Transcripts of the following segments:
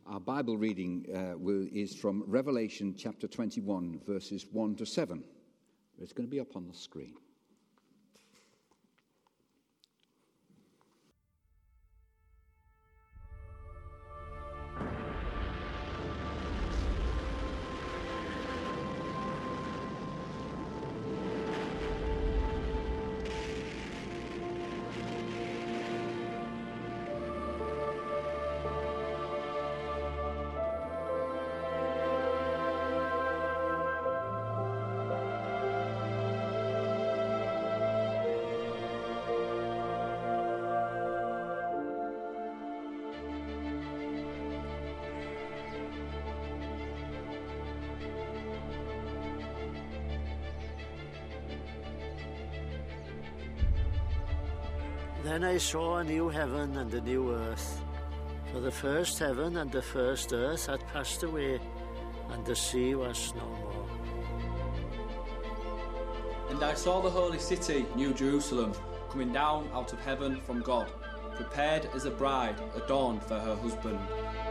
Our Bible reading is from Revelation chapter 21, verses 1 to 7. It's going to be up on the screen. Then I saw a new heaven and a new earth, for the first heaven and the first earth had passed away, and the sea was no more. And I saw the holy city, New Jerusalem, coming down out of heaven from God, prepared as a bride adorned for her husband.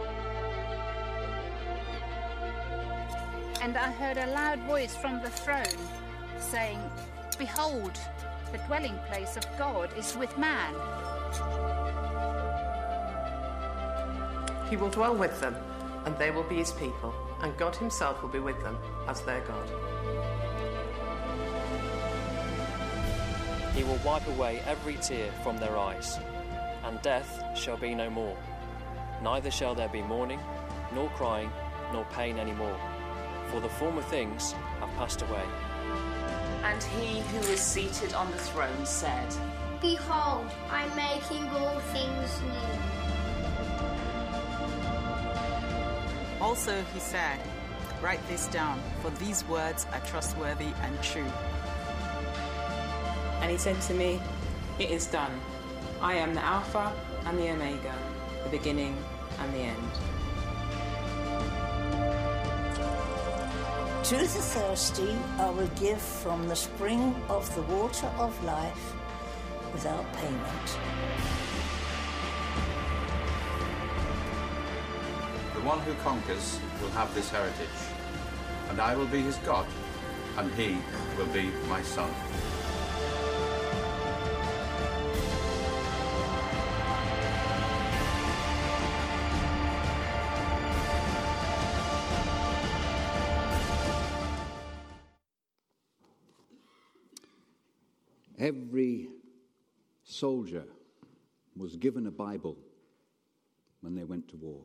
And I heard a loud voice from the throne, saying, "Behold, the dwelling place of God is with man. He will dwell with them, and they will be his people, and God himself will be with them as their God. He will wipe away every tear from their eyes, and death shall be no more. Neither shall there be mourning, nor crying, nor pain any more, for the former things have passed away." And he who is seated on the throne said, "Behold, I'm making all things new." Also he said, "Write this down, for these words are trustworthy and true." And he said to me, "It is done. I am the Alpha and the Omega, the beginning and the end." To the thirsty I will give from the spring of the water of life without payment. The one who conquers will have this heritage, and I will be his God, and he will be my son. Every soldier was given a Bible when they went to war.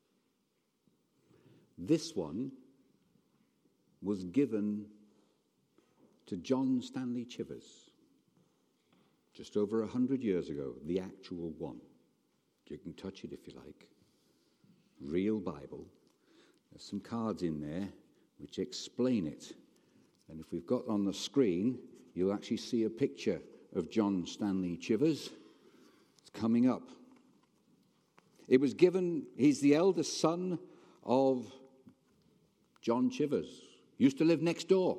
This one was given to John Stanley Chivers just over 100 years ago, the actual one. You can touch it if you like. Real Bible. There's some cards in there which explain it. And if we've got on the screen, you'll actually see a picture of John Stanley Chivers. It's coming up. It was given, he's the eldest son of John Chivers. Used to live next door.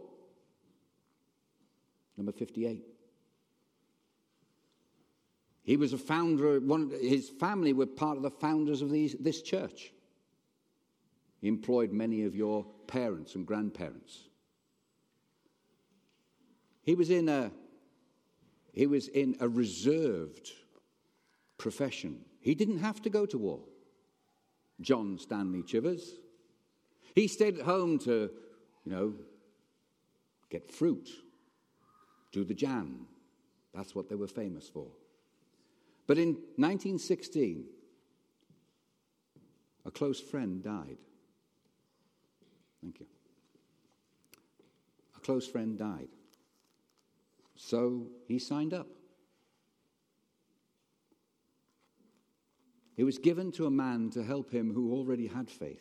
Number 58. He was a founder, his family were part of the founders of this church. He employed many of your parents and grandparents. He was in a reserved profession. He didn't have to go to war. John Stanley Chivers. He stayed at home to, get fruit, do the jam. That's what they were famous for. But in 1916, a close friend died. Thank you. A close friend died. So he signed up. It was given to a man to help him who already had faith,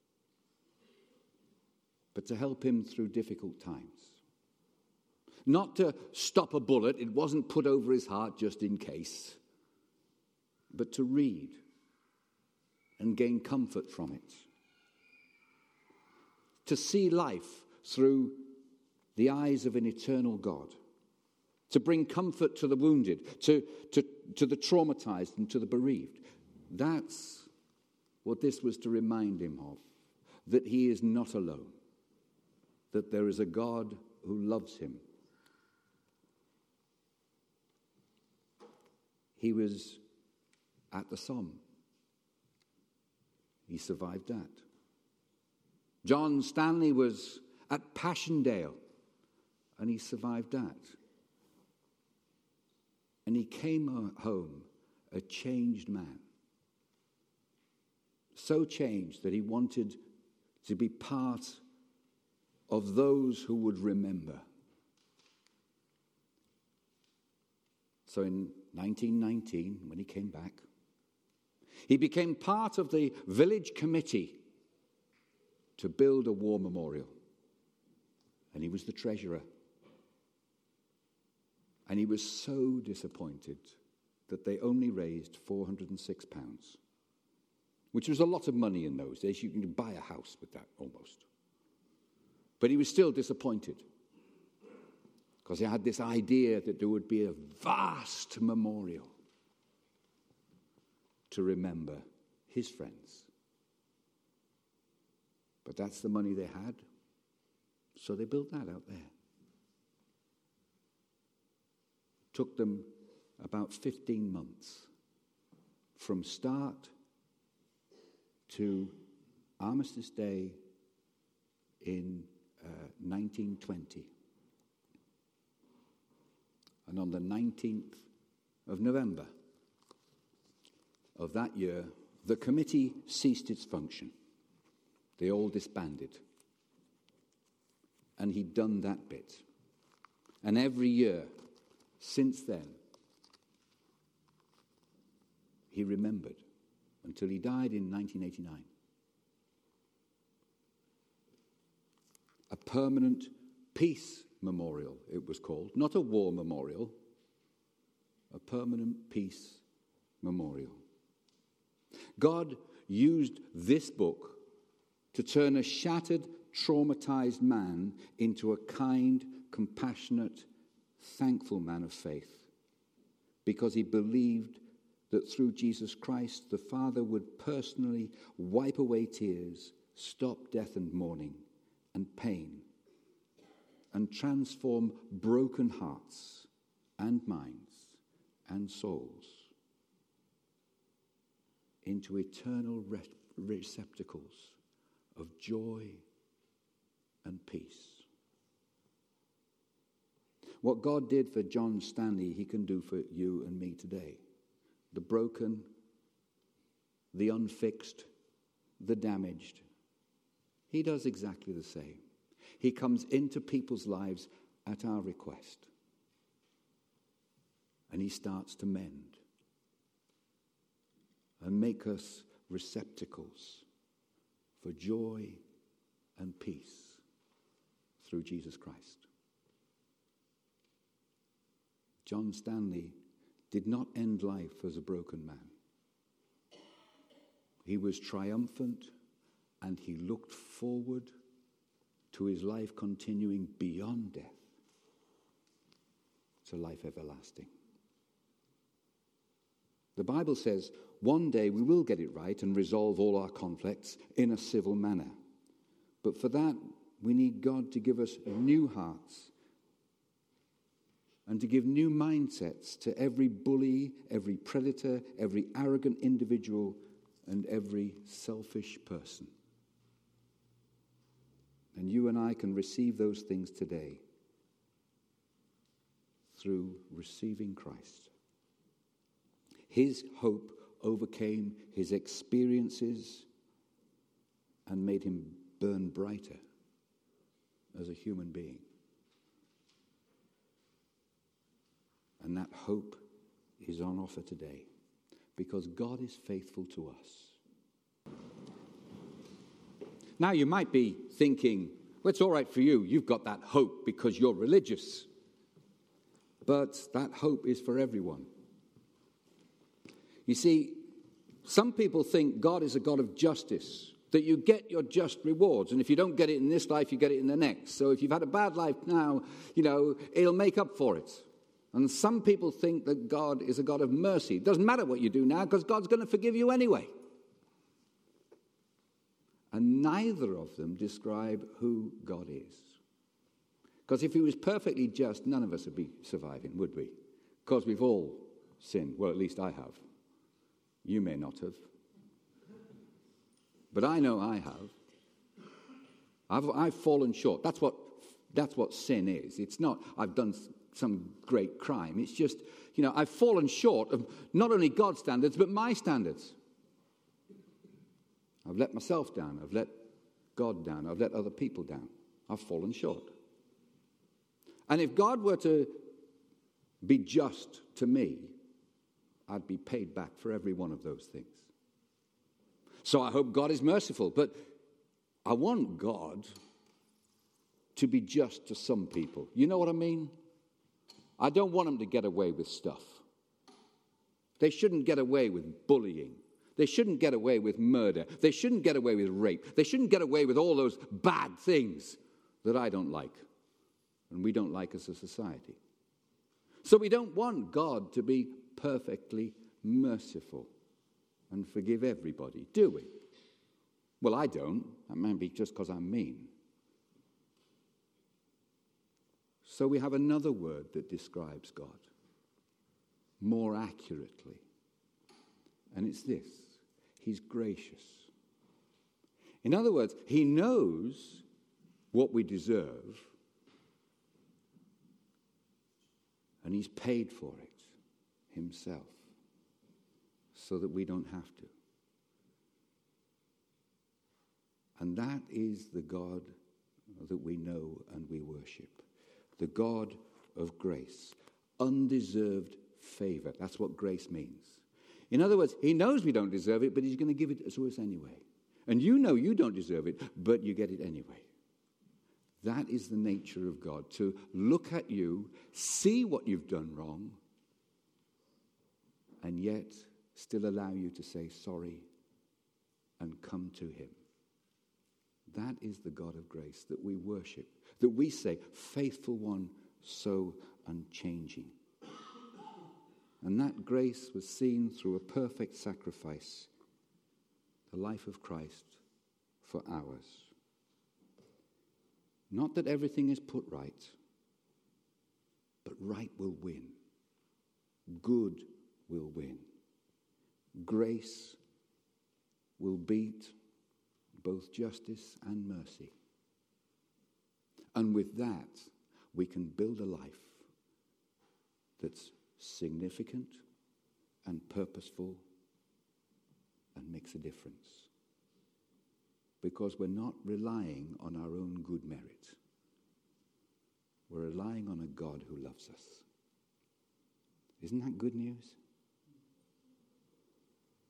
but to help him through difficult times. Not to stop a bullet, it wasn't put over his heart just in case, but to read and gain comfort from it. To see life through the eyes of an eternal God. To bring comfort to the wounded, to the traumatized and to the bereaved. That's what this was to remind him of, that he is not alone, that there is a God who loves him. He was at the Somme. He survived that. John Stanley was at Passchendaele, and he survived that. And he came home a changed man. So changed that he wanted to be part of those who would remember. So in 1919, when he came back, he became part of the village committee to build a war memorial. And he was the treasurer. And he was so disappointed that they only raised £406, which was a lot of money in those days. You can buy a house with that almost. But he was still disappointed because he had this idea that there would be a vast memorial to remember his friends. But that's the money they had, so they built that out there. Took them about 15 months from start to Armistice Day in 1920. And on the 19th of November of that year, the committee ceased its function. They all disbanded. And he'd done that bit. And every year since then, he remembered until he died in 1989. A permanent peace memorial, it was called. Not a war memorial, a permanent peace memorial. God used this book to turn a shattered, traumatized man into a kind, compassionate, thankful man of faith, because he believed that through Jesus Christ, the Father would personally wipe away tears, stop death and mourning and pain, and transform broken hearts and minds and souls into eternal receptacles of joy and peace. What God did for John Stanley, he can do for you and me today. The broken, the unfixed, the damaged. He does exactly the same. He comes into people's lives at our request. And he starts to mend and make us receptacles for joy and peace through Jesus Christ. John Stanley did not end life as a broken man. He was triumphant, and he looked forward to his life continuing beyond death to life everlasting. The Bible says one day we will get it right and resolve all our conflicts in a civil manner. But for that, we need God to give us new hearts and to give new mindsets to every bully, every predator, every arrogant individual, and every selfish person. And you and I can receive those things today through receiving Christ. His hope overcame his experiences and made him burn brighter as a human being. And that hope is on offer today because God is faithful to us. Now you might be thinking, well, it's all right for you. You've got that hope because you're religious. But that hope is for everyone. You see, some people think God is a God of justice, that you get your just rewards. And if you don't get it in this life, you get it in the next. So if you've had a bad life now, it'll make up for it. And some people think that God is a God of mercy. It doesn't matter what you do now because God's going to forgive you anyway. And neither of them describe who God is. Because if he was perfectly just, none of us would be surviving, would we? Because we've all sinned. Well, at least I have. You may not have. But I know I have. I've fallen short. That's what sin is. It's not, I've done some great crime. It's just, I've fallen short of not only God's standards, but my standards. I've let myself down. I've let God down. I've let other people down. I've fallen short. And if God were to be just to me, I'd be paid back for every one of those things. So I hope God is merciful, but I want God to be just to some people. You know what I mean? I don't want them to get away with stuff. They shouldn't get away with bullying. They shouldn't get away with murder. They shouldn't get away with rape. They shouldn't get away with all those bad things that I don't like and we don't like as a society. So we don't want God to be perfectly merciful and forgive everybody, do we? Well, I don't. That might be just because I'm mean. So we have another word that describes God more accurately. And it's this: he's gracious. In other words, he knows what we deserve, and he's paid for it himself so that we don't have to. And that is the God that we know and we worship. The God of grace. Undeserved favor. That's what grace means. In other words, he knows we don't deserve it, but he's going to give it to us anyway. And you know you don't deserve it, but you get it anyway. That is the nature of God, to look at you, see what you've done wrong, and yet still allow you to say sorry and come to him. That is the God of grace that we worship, that we say, faithful one, so unchanging. And that grace was seen through a perfect sacrifice, the life of Christ for ours. Not that everything is put right, but right will win. Good will win. Grace will beat both justice and mercy. And with that, we can build a life that's significant and purposeful and makes a difference. Because we're not relying on our own good merit. We're relying on a God who loves us. Isn't that good news?